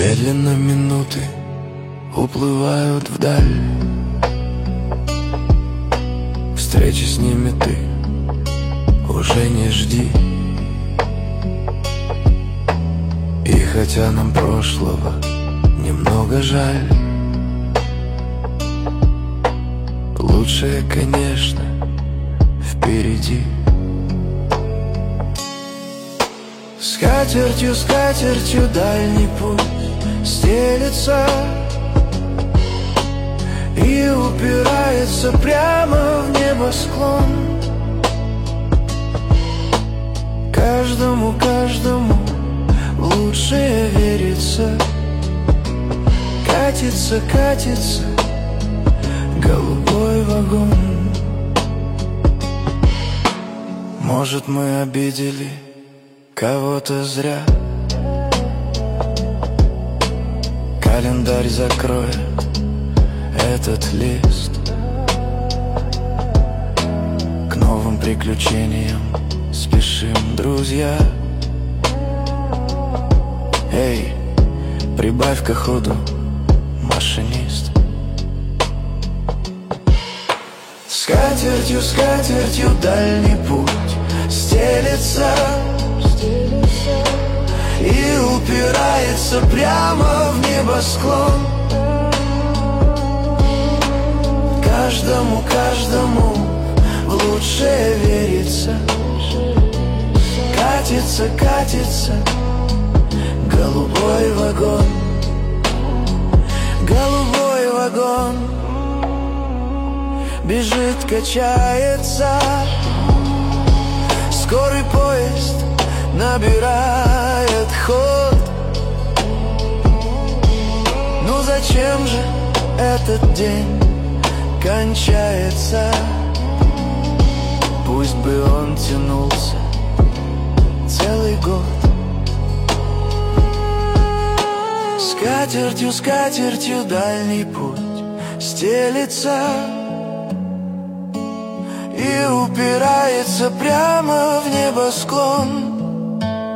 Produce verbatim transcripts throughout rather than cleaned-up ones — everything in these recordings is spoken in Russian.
Медленно минуты уплывают вдаль. Встречи с ними ты уже не жди. И хотя нам прошлого немного жаль, лучшее, конечно, впереди. Скатертью, скатертью дальний путь стелется и упирается прямо в небосклон. Каждому, каждому лучшее верится. Катится, катится голубой вагон. Может, мы обидели кого-то зря. Календарь закроет этот лист. К новым приключениям спешим, друзья. Эй, прибавь-ка ходу, машинист. Скатертью, скатертью дальний путь стелется и упирается прямо в небосклон. Каждому, каждому в лучшее верится. Катится, катится голубой вагон. Голубой вагон бежит, качается. Скорый поезд набирает ход. Ну зачем же этот день кончается? Пусть бы он тянулся целый год. Скатертью, скатертью дальний путь стелится и упирается прямо в небосклон.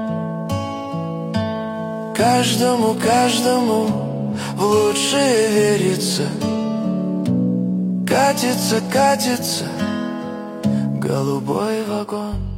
Каждому, каждому в лучшее верится. Катится, катится голубой вагон.